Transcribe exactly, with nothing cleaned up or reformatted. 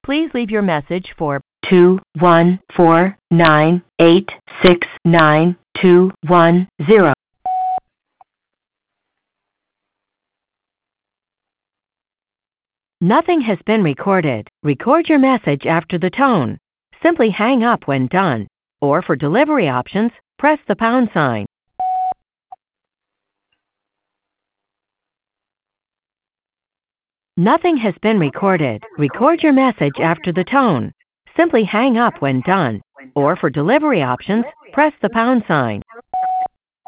Please leave your message for two one four nine eight six nine two one zero. Nothing has been recorded. Record your message after the tone. Simply hang up when done. Or for delivery options, press the pound sign. Nothing has been recorded. Record your message after the tone. Simply hang up when done. Or for delivery options, press the pound sign.